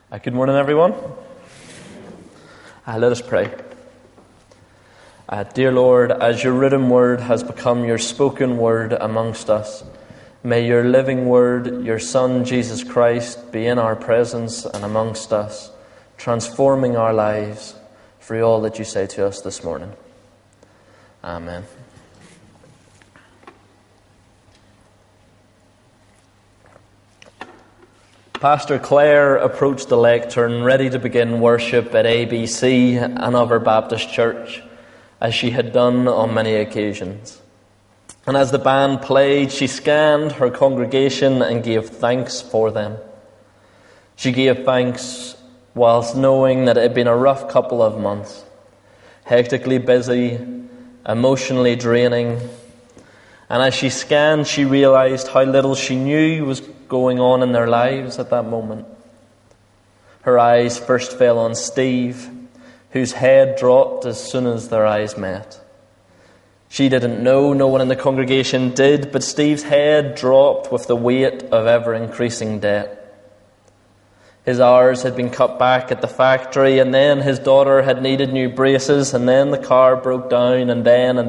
Good morning, everyone. Let us pray. Dear Lord, as your written word has become your spoken word amongst us, may your living word, your Son, Jesus Christ, be in our presence and amongst us, transforming our lives through all that you say to us this morning. Amen. Pastor Claire approached the lectern ready to begin worship at ABC, another Baptist church, as she had done on many occasions. And as the band played, she scanned her congregation and gave thanks for them. She gave thanks whilst knowing that it had been a rough couple of months, hectically busy, emotionally draining. And as she scanned, she realized how little she knew was going on in their lives at that moment. Her eyes first fell on Steve, whose head dropped as soon as their eyes met. She didn't know, no one in the congregation did, but Steve's head dropped with the weight of ever-increasing debt. His hours had been cut back at the factory, and then his daughter had needed new braces, and then the car broke down, and then.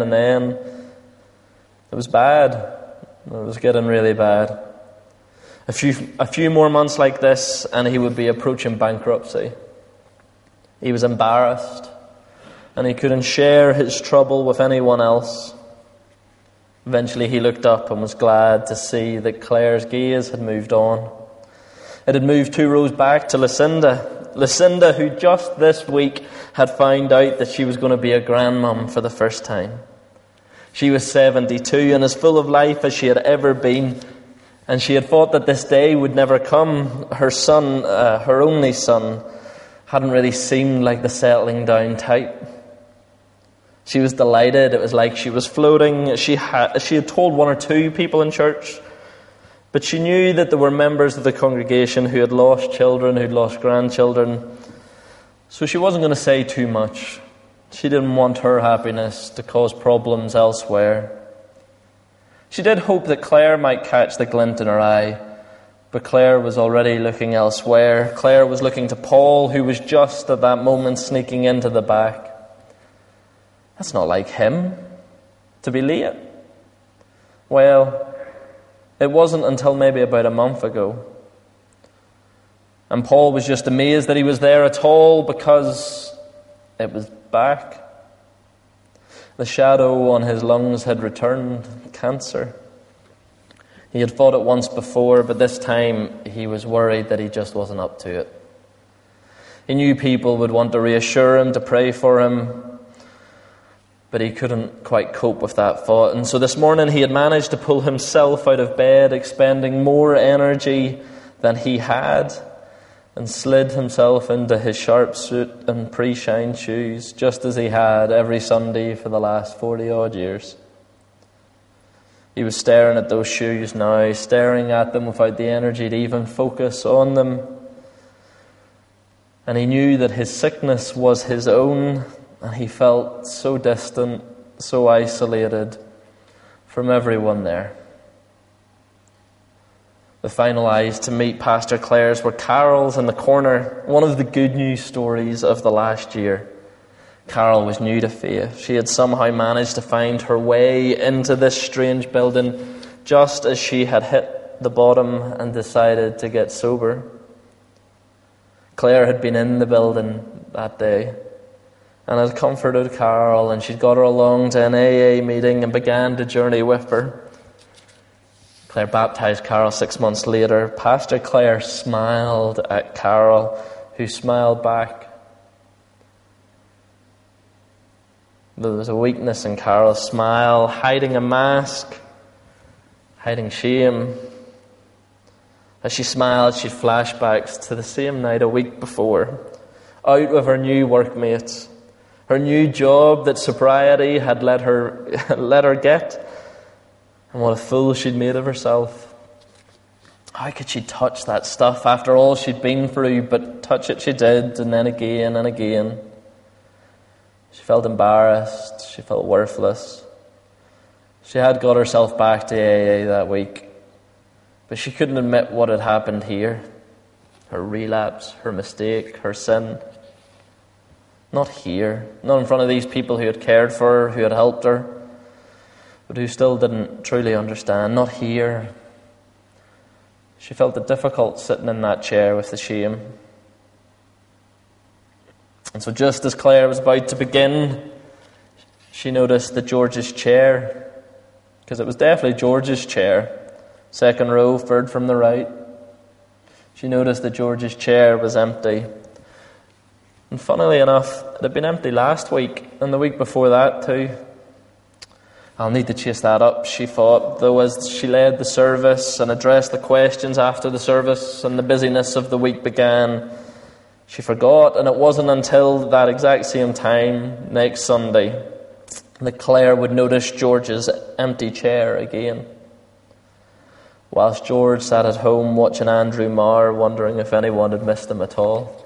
It was bad. It was getting really bad. A few more months like this, and he would be approaching bankruptcy. He was embarrassed, and he couldn't share his trouble with anyone else. Eventually he looked up and was glad to see that Claire's gaze had moved on. It had moved 2 rows back to Lucinda, who just this week had found out that she was going to be a grandmum for the first time. She was 72 and as full of life as she had ever been, and she had thought that this day would never come. Her son, her only son, hadn't really seemed like the settling down type. She was delighted. It was like she was floating. She had told 1 or 2 people in church, but she knew that there were members of the congregation who had lost children, who'd lost grandchildren, so she wasn't going to say too much. She didn't want her happiness to cause problems elsewhere. She did hope that Claire might catch the glint in her eye, but Claire was already looking elsewhere. Claire was looking to Paul, who was just at that moment sneaking into the back. That's not like him, to be late. Well, it wasn't until maybe about a month ago. And Paul was just amazed that he was there at all because it was back. The shadow on his lungs had returned, cancer. He had fought it once before, but this time he was worried that he just wasn't up to it. He knew people would want to reassure him, to pray for him, but he couldn't quite cope with that thought. And so this morning he had managed to pull himself out of bed, expending more energy than he had, and slid himself into his sharp suit and pre-shined shoes, just as he had every Sunday for the last 40-odd years. He was staring at those shoes now, staring at them without the energy to even focus on them. And he knew that his sickness was his own, and he felt so distant, so isolated from everyone there. The final eyes to meet Pastor Claire's were Carol's in the corner, one of the good news stories of the last year. Carol was new to faith. She had somehow managed to find her way into this strange building just as she had hit the bottom and decided to get sober. Claire had been in the building that day and had comforted Carol, and she'd got her along to an AA meeting and began the journey with her. Claire baptized Carol 6 months later. Pastor Claire smiled at Carol, who smiled back. There was a weakness in Carol's smile, hiding a mask, hiding shame. As she smiled, she had flashbacks to the same night a week before, out with her new workmates, her new job that sobriety had let her get. And what a fool she'd made of herself. How could she touch that stuff after all she'd been through? But touch it she did, and then again and again. She felt embarrassed. She felt worthless. She had got herself back to AA that week, but she couldn't admit what had happened here. her relapse, her mistake, her sin. Not here, not in front of these people who had cared for her, who had helped her, but who still didn't truly understand. Not here. She felt it difficult sitting in that chair with the shame. And so just as Claire was about to begin, she noticed that George's chair, because it was definitely George's chair, second row, third from the right, she noticed that George's chair was empty. And funnily enough, it had been empty last week, and the week before that too. I'll need to chase that up, she thought, though as she led the service and addressed the questions after the service and the busyness of the week began, she forgot, and it wasn't until that exact same time, next Sunday, that Claire would notice George's empty chair again, whilst George sat at home watching Andrew Marr, wondering if anyone had missed him at all.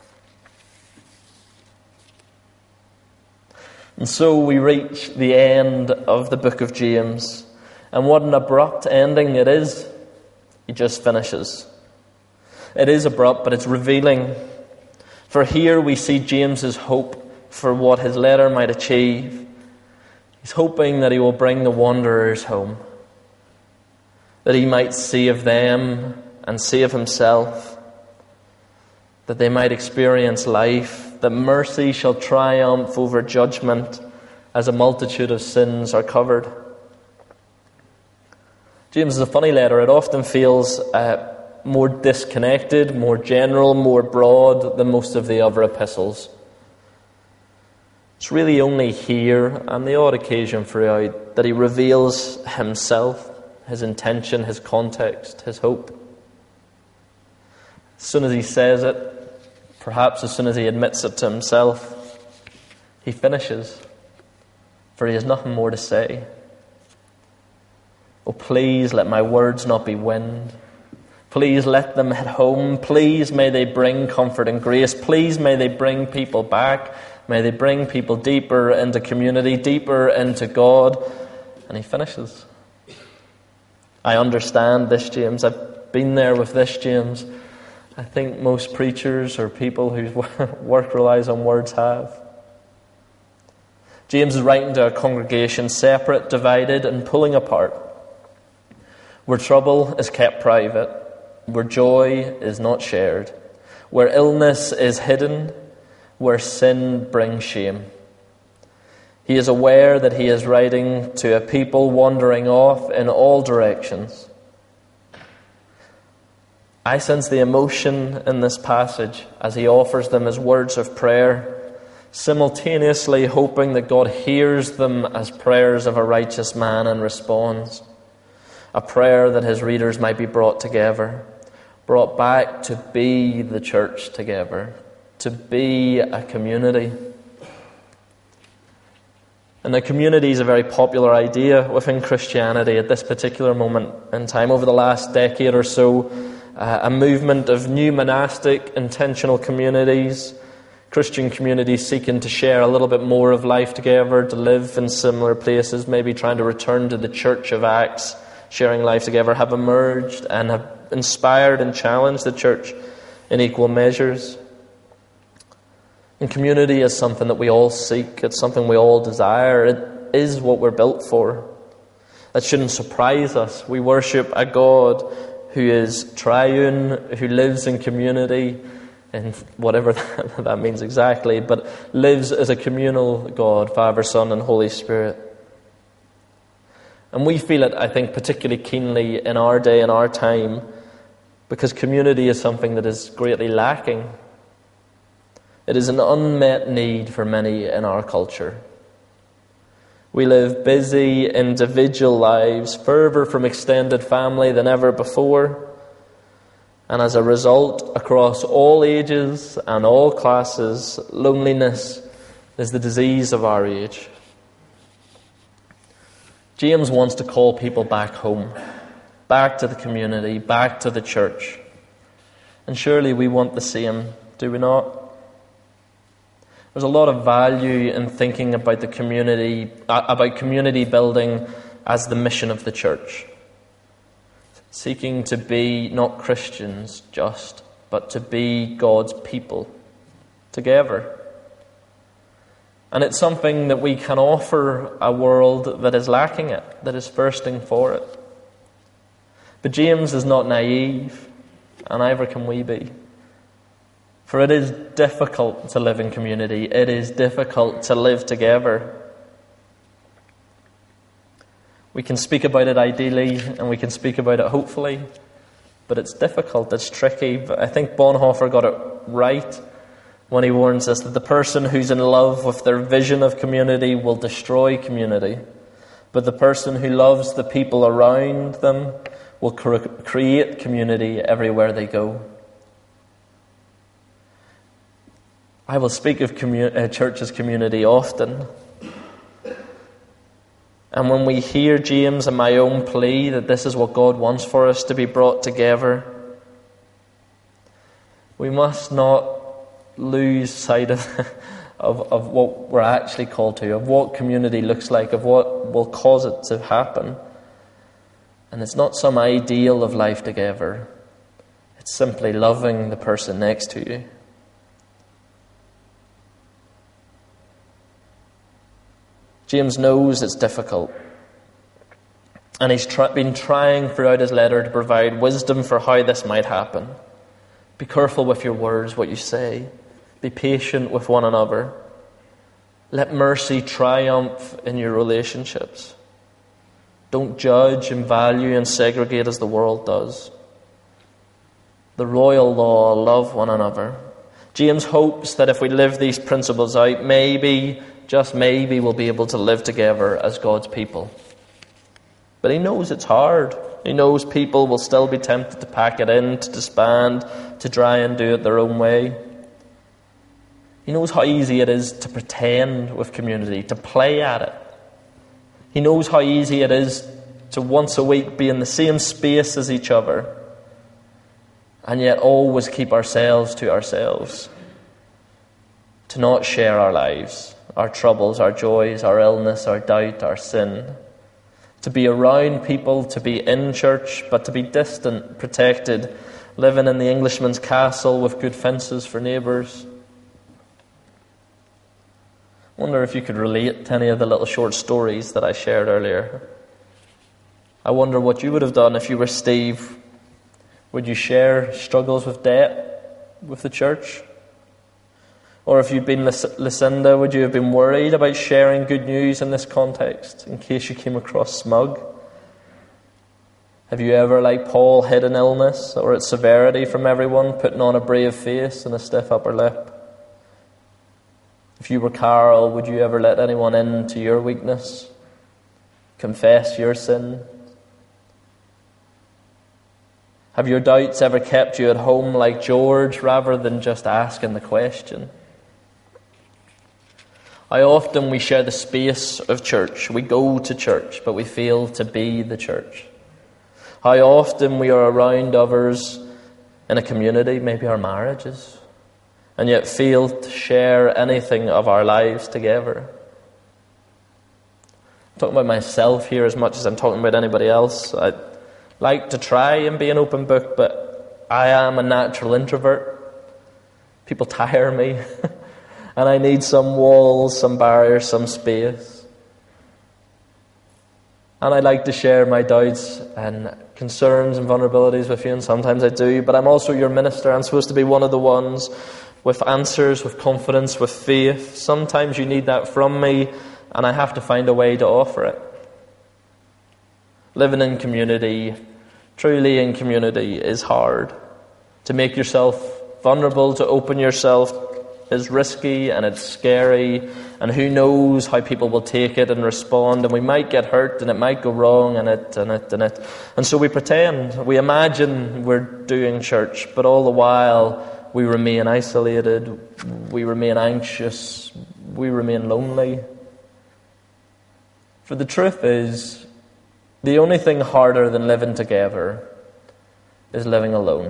And so we reach the end of the book of James. And what an abrupt ending it is. He just finishes. It is abrupt, but it's revealing. For here we see James's hope for what his letter might achieve. He's hoping that he will bring the wanderers home, that he might save them and save himself, that they might experience life, that mercy shall triumph over judgment as a multitude of sins are covered. James is a funny letter. It often feels more disconnected, more general, more broad than most of the other epistles. It's really only here, and the odd occasion throughout, that he reveals himself, his intention, his context, his hope. As soon as he says it, perhaps as soon as he admits it to himself, he finishes, for he has nothing more to say. Oh, please let my words not be wind. Please let them hit home. Please may they bring comfort and grace. Please may they bring people back. May they bring people deeper into community, deeper into God. And he finishes. I understand this, James. I've been there with this, James. I think most preachers or people whose work relies on words have. James is writing to a congregation separate, divided, and pulling apart, where trouble is kept private, where joy is not shared, where illness is hidden, where sin brings shame. He is aware that he is writing to a people wandering off in all directions. I sense the emotion in this passage as he offers them as words of prayer, simultaneously hoping that God hears them as prayers of a righteous man and responds. A prayer that his readers might be brought together, brought back to be the church together, to be a community. And the community is a very popular idea within Christianity at this particular moment in time. Over the last decade or so, a movement of new monastic, intentional communities, Christian communities seeking to share a little bit more of life together, to live in similar places, maybe trying to return to the Church of Acts, sharing life together, have emerged and have inspired and challenged the church in equal measures. And community is something that we all seek. It's something we all desire. It is what we're built for. That shouldn't surprise us. We worship a God who is triune, who lives in community, and whatever that means exactly, but lives as a communal God, Father, Son, and Holy Spirit. And we feel it, I think, particularly keenly in our day and our time, because community is something that is greatly lacking. It is an unmet need for many in our culture. We live busy, individual lives, further from extended family than ever before. And as a result, across all ages and all classes, loneliness is the disease of our age. James wants to call people back home, back to the community, back to the church. And surely we want the same, do we not? There's a lot of value in thinking about the community, about community building as the mission of the church. Seeking to be not Christians just, but to be God's people together. And it's something that we can offer a world that is lacking it, that is thirsting for it. But James is not naive, and neither can we be. For it is difficult to live in community. It is difficult to live together. We can speak about it ideally, and we can speak about it hopefully, but it's difficult, it's tricky. But I think Bonhoeffer got it right when he warns us that the person who's in love with their vision of community will destroy community, but the person who loves the people around them will create community everywhere they go. I will speak of church as community often. And when we hear James and my own plea that this is what God wants for us, to be brought together, we must not lose sight of what we're actually called to, of what community looks like, of what will cause it to happen. And it's not some ideal of life together. It's simply loving the person next to you. James knows it's difficult. And he's been trying throughout his letter to provide wisdom for how this might happen. Be careful with your words, what you say. Be patient with one another. Let mercy triumph in your relationships. Don't judge and value and segregate as the world does. The royal law, love one another. James hopes that if we live these principles out, maybe, just maybe, we'll be able to live together as God's people. But he knows it's hard. He knows people will still be tempted to pack it in, to disband, to try and do it their own way. He knows how easy it is to pretend with community, to play at it. He knows how easy it is to once a week be in the same space as each other, and yet always keep ourselves to ourselves. To not share our lives, our troubles, our joys, our illness, our doubt, our sin. To be around people, to be in church, but to be distant, protected, living in the Englishman's castle with good fences for neighbours. I wonder if you could relate to any of the little short stories that I shared earlier. I wonder what you would have done if you were Steve. Would you share struggles with debt with the church? Or if you'd been Lucinda, would you have been worried about sharing good news in this context, in case you came across smug? Have you ever, like Paul, hid an illness or its severity from everyone, putting on a brave face and a stiff upper lip? If you were Carol, would you ever let anyone into your weakness? Confess your sin? Have your doubts ever kept you at home like George, rather than just asking the question? How often we share the space of church. We go to church, but we fail to be the church. How often we are around others in a community, maybe our marriages, and yet fail to share anything of our lives together. I'm talking about myself here as much as I'm talking about anybody else. I like to try and be an open book, but I am a natural introvert. People tire me, and I need some walls, some barriers, some space. And I like to share my doubts and concerns and vulnerabilities with you, and sometimes I do, but I'm also your minister. I'm supposed to be one of the ones with answers, with confidence, with faith. Sometimes you need that from me, and I have to find a way to offer it. Living in community, truly in community, is hard. To make yourself vulnerable, to open yourself, is risky and it's scary, and who knows how people will take it and respond, and we might get hurt and it might go wrong and so we pretend, we imagine we're doing church, but all the while we remain isolated, we remain anxious, we remain lonely. For the truth is, the only thing harder than living together is living alone.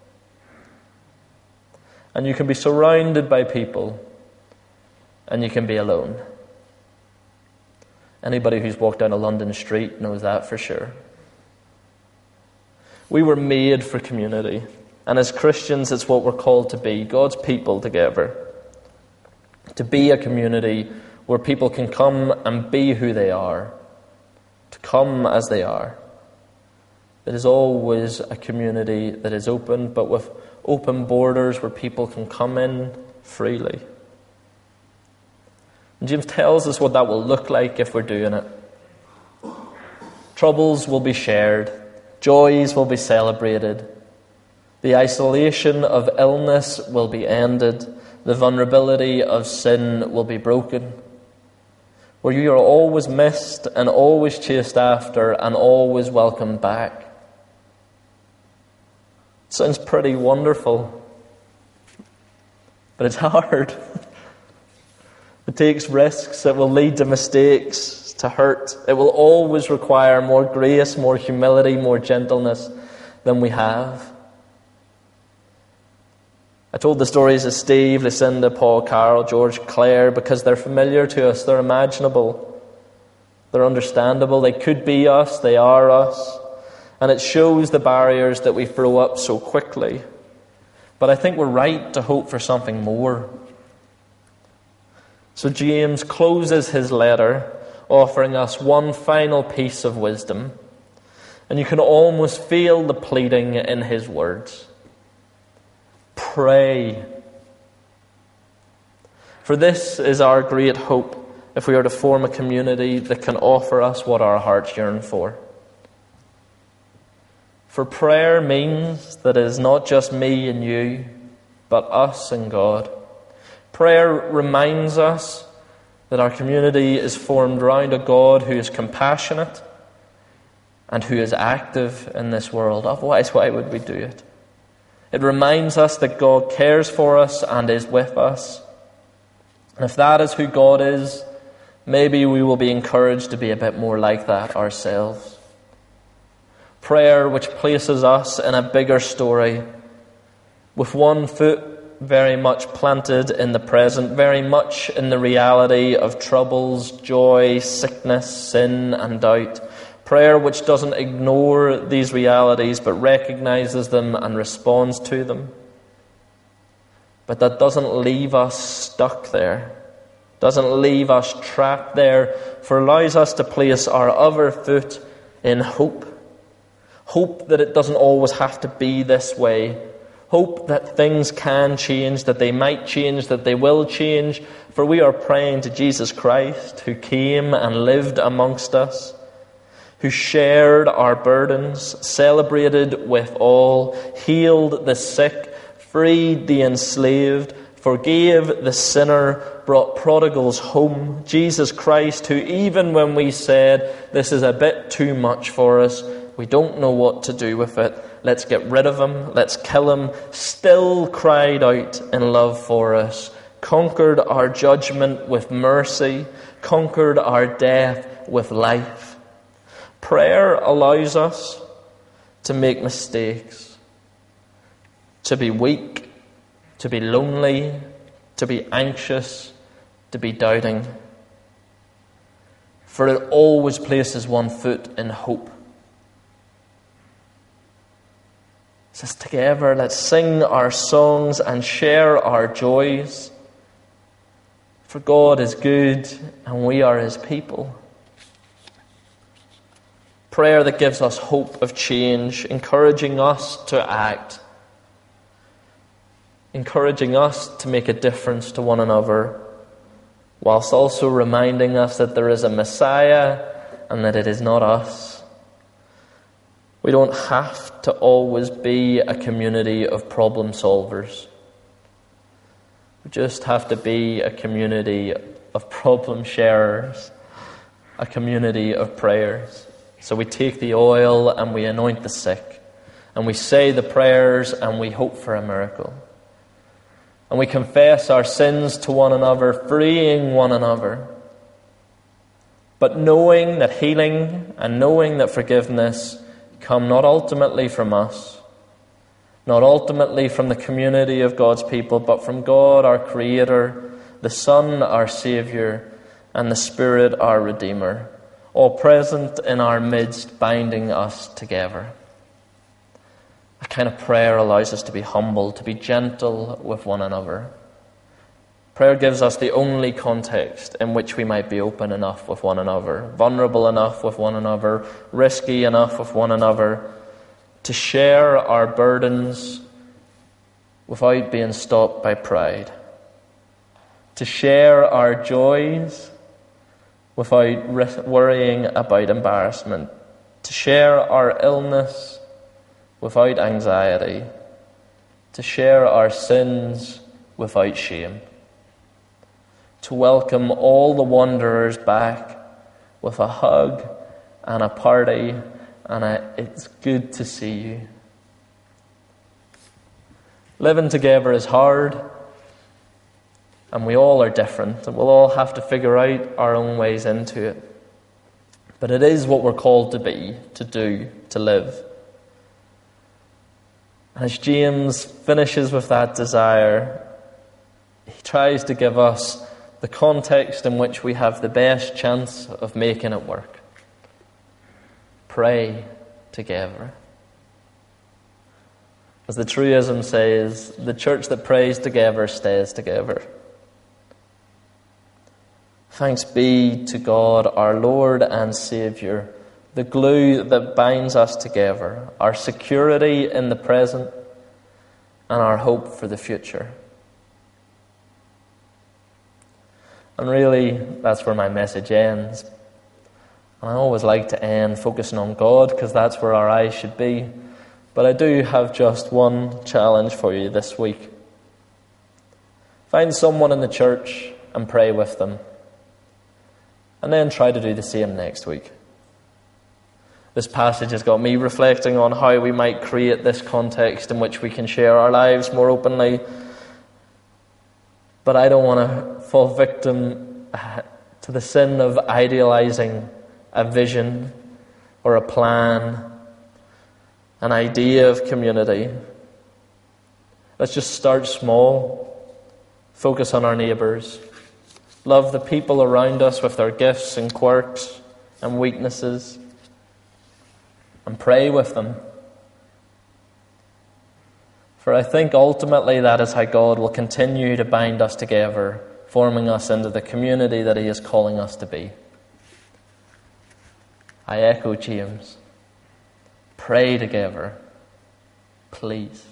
And you can be surrounded by people, and you can be alone. Anybody who's walked down a London street knows that for sure. We were made for community. And as Christians, it's what we're called to be, God's people together. To be a community where people can come and be who they are, to come as they are. It is always a community that is open, but with open borders where people can come in freely. And James tells us what that will look like if we're doing it. Troubles will be shared. Joys will be celebrated. The isolation of illness will be ended. The vulnerability of sin will be broken. Where you are always missed and always chased after and always welcomed back. Sounds pretty wonderful. But it's hard. It takes risks. It will lead to mistakes, to hurt. It will always require more grace, more humility, more gentleness than we have. I told the stories of Steve, Lucinda, Paul, Carol, George, Claire because they're familiar to us. They're imaginable. They're understandable. They could be us. They are us. And it shows the barriers that we throw up so quickly. But I think we're right to hope for something more. So James closes his letter offering us one final piece of wisdom. And you can almost feel the pleading in his words. Pray. For this is our great hope if we are to form a community that can offer us what our hearts yearn for. For prayer means that it is not just me and you, but us and God. Prayer reminds us that our community is formed around a God who is compassionate and who is active in this world. Otherwise, why would we do it? It reminds us that God cares for us and is with us. And if that is who God is, maybe we will be encouraged to be a bit more like that ourselves. Prayer which places us in a bigger story, with one foot very much planted in the present, very much in the reality of troubles, joy, sickness, sin and doubt. Prayer which doesn't ignore these realities but recognizes them and responds to them. But that doesn't leave us stuck there. Doesn't leave us trapped there, for allows us to place our other foot in hope. Hope that it doesn't always have to be this way. Hope that things can change, that they might change, that they will change. For we are praying to Jesus Christ, who came and lived amongst us, who shared our burdens, celebrated with all, healed the sick, freed the enslaved, forgave the sinner, brought prodigals home. Jesus Christ, who even when we said, this is a bit too much for us, we don't know what to do with it, let's get rid of him, let's kill him, still cried out in love for us, conquered our judgment with mercy, conquered our death with life. Prayer allows us to make mistakes, to be weak, to be lonely, to be anxious, to be doubting. For it always places one foot in hope. It says together, let's sing our songs and share our joys. For God is good and we are his people. Prayer that gives us hope of change, encouraging us to act, encouraging us to make a difference to one another, whilst also reminding us that there is a Messiah and that it is not us. We don't have to always be a community of problem solvers. We just have to be a community of problem sharers, a community of prayers. So we take the oil and we anoint the sick, and we say the prayers and we hope for a miracle. And we confess our sins to one another, freeing one another. But knowing that healing and knowing that forgiveness come not ultimately from us, not ultimately from the community of God's people, but from God our Creator, the Son our Saviour, and the Spirit our Redeemer, all present in our midst, binding us together. A kind of prayer allows us to be humble, to be gentle with one another. Prayer gives us the only context in which we might be open enough with one another, vulnerable enough with one another, risky enough with one another, to share our burdens without being stopped by pride, to share our joys without worrying about embarrassment, to share our illness without anxiety, to share our sins without shame, to welcome all the wanderers back with a hug and a party and it's good to see you. Living together is hard, and we all are different, and we'll all have to figure out our own ways into it. But it is what we're called to be, to do, to live. And as James finishes with that desire, he tries to give us the context in which we have the best chance of making it work. Pray together. As the truism says, the church that prays together stays together. Thanks be to God, our Lord and Saviour, the glue that binds us together, our security in the present and our hope for the future. And really, that's where my message ends. I always like to end focusing on God, because that's where our eyes should be. But I do have just one challenge for you this week. Find someone in the church and pray with them. And then try to do the same next week. This passage has got me reflecting on how we might create this context in which we can share our lives more openly. But I don't want to fall victim to the sin of idealizing a vision or a plan, an idea of community. Let's just start small, focus on our neighbours, love the people around us with their gifts and quirks and weaknesses, and pray with them. For I think ultimately that is how God will continue to bind us together, forming us into the community that He is calling us to be. I echo James. Pray together, please.